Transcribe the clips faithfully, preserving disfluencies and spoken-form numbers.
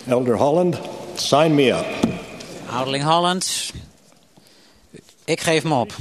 Elder Holland, sign me up. Ouderling Holland, ik geef me op.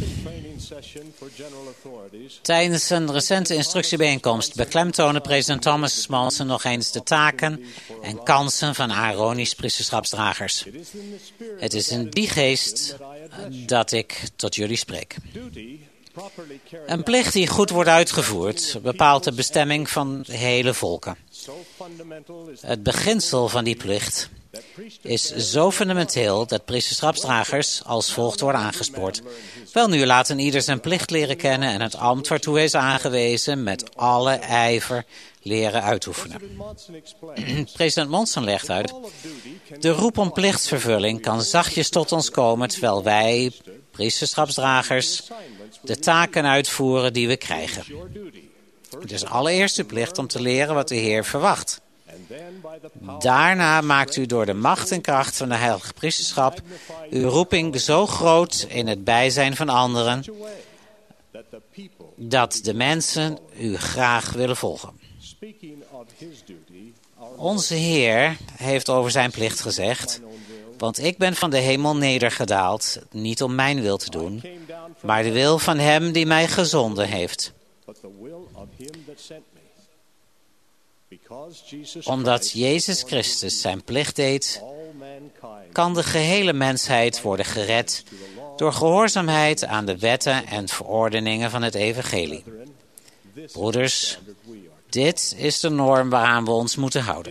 Tijdens een recente instructiebijeenkomst beklemtoonde president Thomas Monson nog eens de taken en kansen van Aaronisch priesterschapsdragers. Het is in die geest dat ik tot jullie spreek. Een plicht die goed wordt uitgevoerd bepaalt de bestemming van hele volken. Het beginsel van die plicht is zo fundamenteel dat priesterschapsdragers als volgt worden aangespoord. Wel nu, laten ieder zijn plicht leren kennen en het ambt waartoe hij is aangewezen met alle ijver leren uitoefenen. President Monson legt uit: de roep om plichtsvervulling kan zachtjes tot ons komen terwijl wij, priesterschapsdragers, de taken uitvoeren die we krijgen. Het is allereerst uw plicht om te leren wat de Heer verwacht. Daarna maakt u door de macht en kracht van de heilige priesterschap uw roeping zo groot in het bijzijn van anderen dat de mensen u graag willen volgen. Onze Heer heeft over zijn plicht gezegd: want ik ben van de hemel nedergedaald, niet om mijn wil te doen, maar de wil van hem die mij gezonden heeft. Omdat Jezus Christus zijn plicht deed, kan de gehele mensheid worden gered door gehoorzaamheid aan de wetten en verordeningen van het evangelie. Broeders, dit is de norm waaraan we ons moeten houden.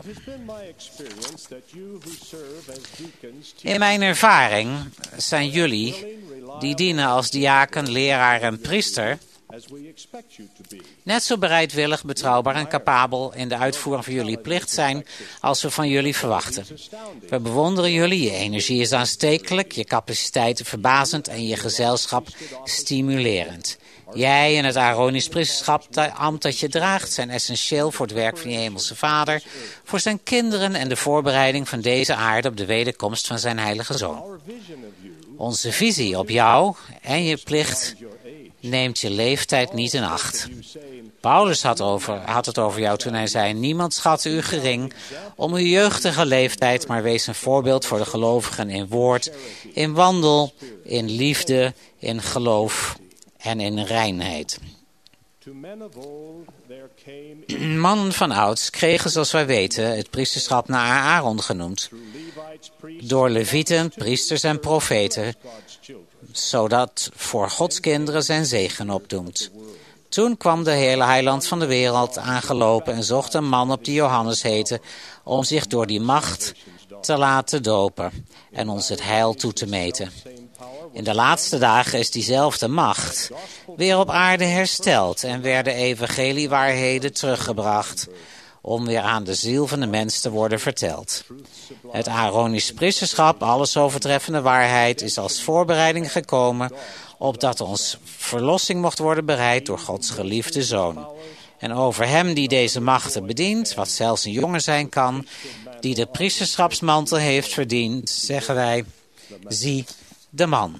In mijn ervaring zijn jullie, die dienen als diaken, leraar en priester, net zo bereidwillig, betrouwbaar en capabel in de uitvoering van jullie plicht zijn als we van jullie verwachten. We bewonderen jullie, je energie is aanstekelijk, je capaciteiten verbazend en je gezelschap stimulerend. Jij en het Aaronisch priesterschap, het ambt dat je draagt, zijn essentieel voor het werk van je hemelse Vader, voor zijn kinderen en de voorbereiding van deze aarde op de wederkomst van zijn heilige Zoon. Onze visie op jou en je plicht neemt je leeftijd niet in acht. Paulus had, over, had het over jou toen hij zei: niemand schatte u gering om uw jeugdige leeftijd, maar wees een voorbeeld voor de gelovigen in woord, in wandel, in liefde, in geloof en in reinheid. Mannen van ouds kregen, zoals wij weten, het priesterschap naar Aaron genoemd, door levieten, priesters en profeten, zodat voor Gods kinderen zijn zegen opdoemt. Toen kwam de hele heiland van de wereld aangelopen en zocht een man op die Johannes heette, om zich door die macht te laten dopen en ons het heil toe te meten. In de laatste dagen is diezelfde macht weer op aarde hersteld en werden evangeliewaarheden teruggebracht om weer aan de ziel van de mens te worden verteld. Het Aaronisch priesterschap, alles overtreffende waarheid, is als voorbereiding gekomen opdat ons verlossing mocht worden bereid door Gods geliefde Zoon. En over hem die deze machten bedient, wat zelfs een jongen zijn kan, die de priesterschapsmantel heeft verdiend, zeggen wij: zie de man.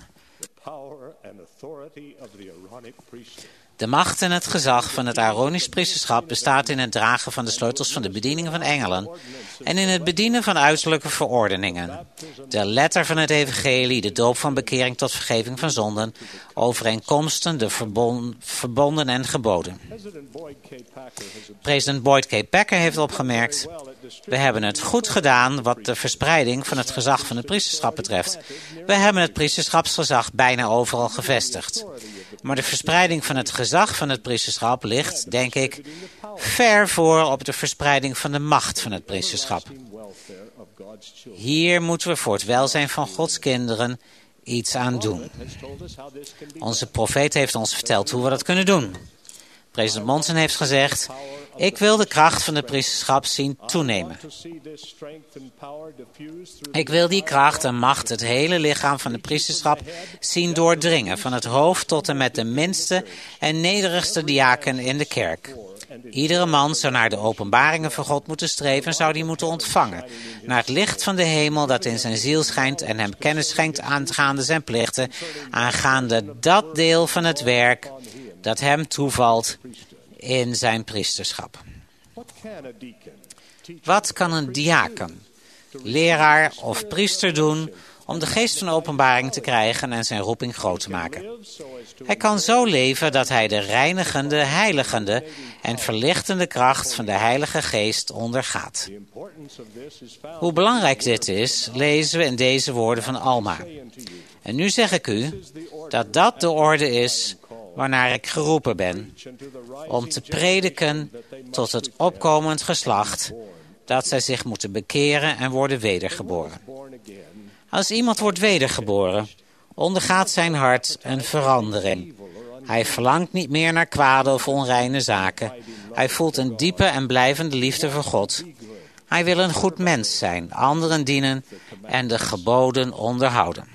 De macht en het gezag van het Aaronisch priesterschap bestaat in het dragen van de sleutels van de bedieningen van engelen en in het bedienen van uiterlijke verordeningen. De letter van het evangelie, de doop van bekering tot vergeving van zonden, overeenkomsten, de verbon, verbonden en geboden. President Boyd K. Packer heeft opgemerkt: we hebben het goed gedaan wat de verspreiding van het gezag van het priesterschap betreft. We hebben het priesterschapsgezag bijna overal gevestigd. Maar de verspreiding van het gezag van het priesterschap ligt, denk ik, ver voor op de verspreiding van de macht van het priesterschap. Hier moeten we voor het welzijn van Gods kinderen iets aan doen. Onze profeet heeft ons verteld hoe we dat kunnen doen. President Monson heeft gezegd: ik wil de kracht van het priesterschap zien toenemen. Ik wil die kracht en macht het hele lichaam van het priesterschap zien doordringen, van het hoofd tot en met de minste en nederigste diaken in de kerk. Iedere man zou naar de openbaringen van God moeten streven en zou die moeten ontvangen. Naar het licht van de hemel dat in zijn ziel schijnt en hem kennis schenkt aangaande zijn plichten, aangaande dat deel van het werk dat hem toevalt in zijn priesterschap. Wat kan een diaken leraar of priester doen om de geest van openbaring te krijgen en zijn roeping groot te maken. Hij kan zo leven dat hij de reinigende, heiligende en verlichtende kracht van de Heilige Geest ondergaat. Hoe belangrijk dit is, lezen we in deze woorden van Alma. En nu zeg ik u dat dat de orde is waarnaar ik geroepen ben, om te prediken tot het opkomend geslacht, dat zij zich moeten bekeren en worden wedergeboren. Als iemand wordt wedergeboren, ondergaat zijn hart een verandering. Hij verlangt niet meer naar kwade of onreine zaken. Hij voelt een diepe en blijvende liefde voor God. Hij wil een goed mens zijn, anderen dienen en de geboden onderhouden.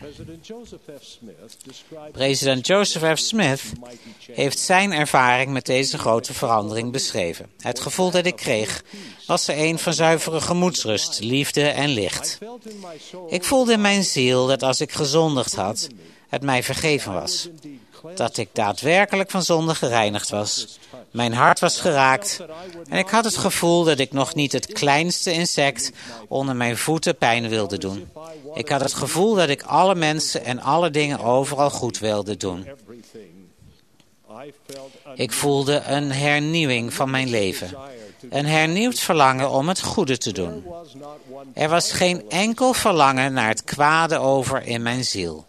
President Joseph F. Smith heeft zijn ervaring met deze grote verandering beschreven. Het gevoel dat ik kreeg was er een van zuivere gemoedsrust, liefde en licht. Ik voelde in mijn ziel dat als ik gezondigd had, het mij vergeven was. Dat ik daadwerkelijk van zonde gereinigd was. Mijn hart was geraakt en ik had het gevoel dat ik nog niet het kleinste insect onder mijn voeten pijn wilde doen. Ik had het gevoel dat ik alle mensen en alle dingen overal goed wilde doen. Ik voelde een hernieuwing van mijn leven. Een hernieuwd verlangen om het goede te doen. Er was geen enkel verlangen naar het kwade over in mijn ziel.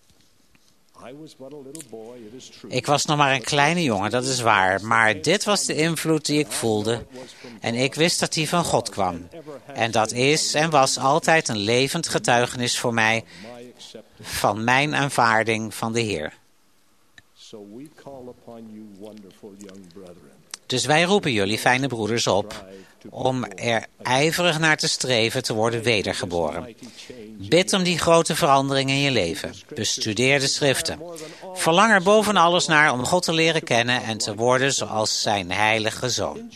Ik was nog maar een kleine jongen, dat is waar, maar dit was de invloed die ik voelde en ik wist dat die van God kwam. En dat is en was altijd een levend getuigenis voor mij van mijn aanvaarding van de Heer. Dus wij roepen jullie, fijne broeders, op om er ijverig naar te streven te worden wedergeboren. Bid om die grote verandering in je leven. Bestudeer de schriften. Verlang er boven alles naar om God te leren kennen en te worden zoals zijn heilige zoon.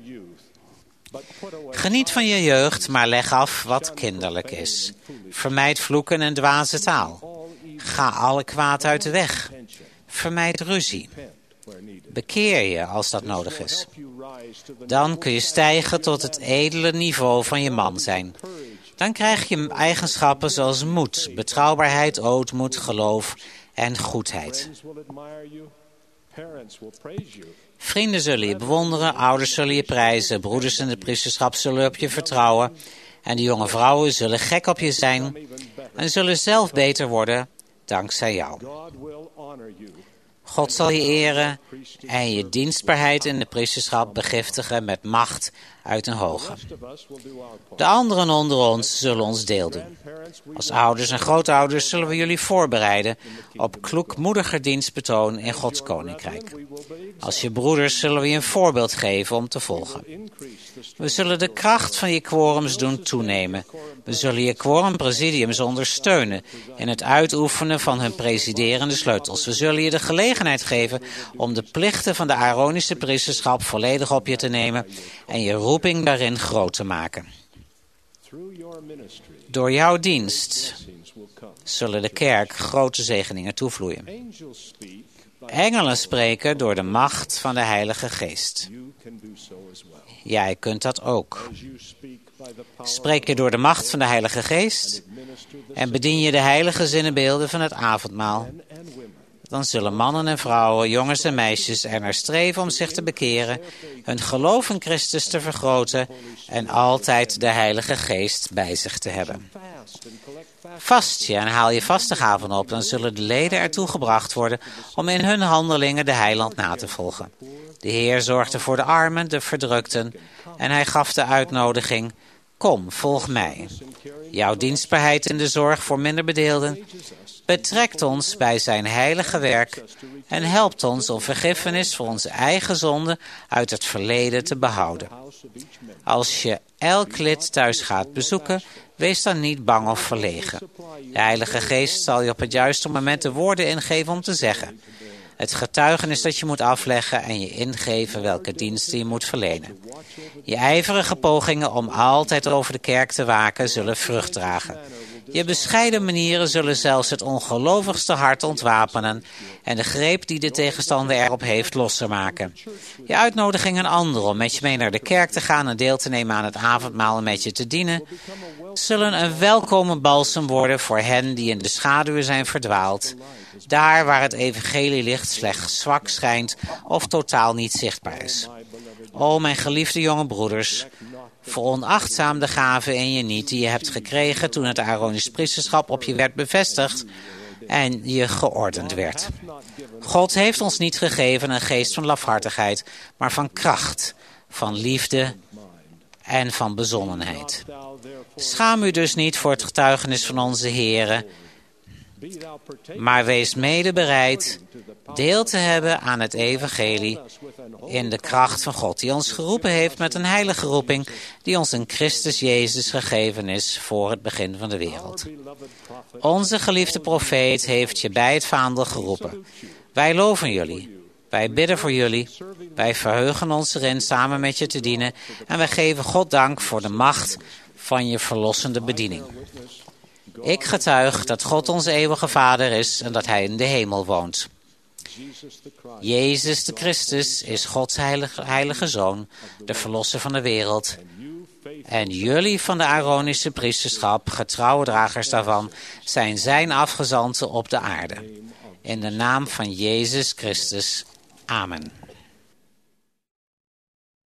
Geniet van je jeugd, maar leg af wat kinderlijk is. Vermijd vloeken en dwaze taal. Ga alle kwaad uit de weg. Vermijd ruzie. Bekeer je als dat nodig is. Dan kun je stijgen tot het edele niveau van je man zijn. Dan krijg je eigenschappen zoals moed, betrouwbaarheid, ootmoed, geloof en goedheid. Vrienden zullen je bewonderen, ouders zullen je prijzen, broeders in de priesterschap zullen op je vertrouwen en de jonge vrouwen zullen gek op je zijn en zullen zelf beter worden dankzij jou. God zal je eren en je dienstbaarheid in de priesterschap begiftigen met macht uit een hoge. De anderen onder ons zullen ons deel doen. Als ouders en grootouders zullen we jullie voorbereiden op kloekmoediger dienstbetoon in Gods koninkrijk. Als je broeders zullen we je een voorbeeld geven om te volgen. We zullen de kracht van je quorums doen toenemen. We zullen je quorum-presidiums ondersteunen in het uitoefenen van hun presiderende sleutels. We zullen je de gelegenheid geven om de plichten van de Aaronische priesterschap volledig op je te nemen en je roeping daarin groot te maken. Door jouw dienst zullen de kerk grote zegeningen toevloeien. Engelen spreken door de macht van de Heilige Geest. Jij kunt dat ook. Spreek je door de macht van de Heilige Geest en bedien je de heilige zinnenbeelden van het avondmaal. Dan zullen mannen en vrouwen, jongens en meisjes er naar streven om zich te bekeren, hun geloof in Christus te vergroten en altijd de Heilige Geest bij zich te hebben. Vast je en haal je vastegaven op, dan zullen de leden ertoe gebracht worden om in hun handelingen de heiland na te volgen. De Heer zorgde voor de armen, de verdrukten en hij gaf de uitnodiging: kom, volg mij. Jouw dienstbaarheid in de zorg voor minderbedeelden betrekt ons bij zijn heilige werk en helpt ons om vergiffenis voor onze eigen zonden uit het verleden te behouden. Als je elk lid thuis gaat bezoeken, wees dan niet bang of verlegen. De Heilige Geest zal je op het juiste moment de woorden ingeven om te zeggen. Het getuigenis dat je moet afleggen en je ingeven welke diensten je moet verlenen. Je ijverige pogingen om altijd over de kerk te waken zullen vrucht dragen. Je bescheiden manieren zullen zelfs het ongelovigste hart ontwapenen en de greep die de tegenstander erop heeft losser maken. Je uitnodiging aan anderen om met je mee naar de kerk te gaan en deel te nemen aan het avondmaal en met je te dienen, zullen een welkome balsem worden voor hen die in de schaduwen zijn verdwaald, daar waar het evangelielicht slechts zwak schijnt of totaal niet zichtbaar is. O mijn geliefde jonge broeders, veronachtzaam de gave in je niet die je hebt gekregen toen het Aaronisch priesterschap op je werd bevestigd en je geordend werd. God heeft ons niet gegeven een geest van lafhartigheid, maar van kracht, van liefde en van bezonnenheid. Schaam u dus niet voor het getuigenis van onze Here, maar wees mede bereid deel te hebben aan het evangelie in de kracht van God, die ons geroepen heeft met een heilige roeping, die ons in Christus Jezus gegeven is voor het begin van de wereld. Onze geliefde profeet heeft je bij het vaandel geroepen. Wij loven jullie. Wij bidden voor jullie. Wij verheugen ons erin samen met je te dienen en wij geven God dank voor de macht van je verlossende bediening. Ik getuig dat God onze eeuwige Vader is en dat Hij in de hemel woont. Jezus de Christus is Gods heilige, heilige Zoon, de Verlosser van de wereld. En jullie van de Aaronische priesterschap, getrouwe dragers daarvan, zijn zijn afgezanten op de aarde. In de naam van Jezus Christus. Amen.